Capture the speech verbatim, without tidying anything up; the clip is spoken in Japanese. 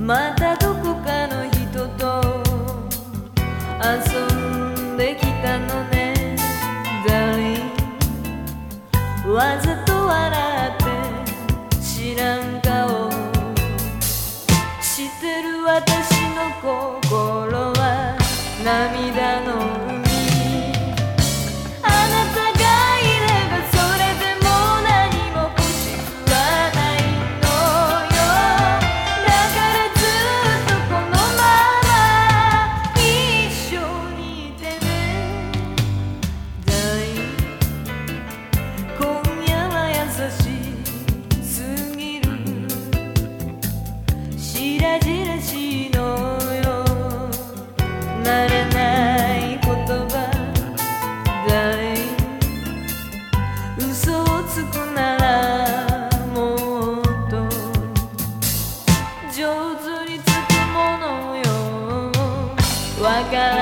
またどこかの人と遊んできたのね Darling わざと笑って知らん顔してる私の心は涙の海あなたがいればそれでも何も欲しくはないのよだからずっとこのまま一緒にいてね Darling 今夜は優しすぎる白々しいのよ慣れない言葉 Darling 嘘をつくならもっと上手につくものよわか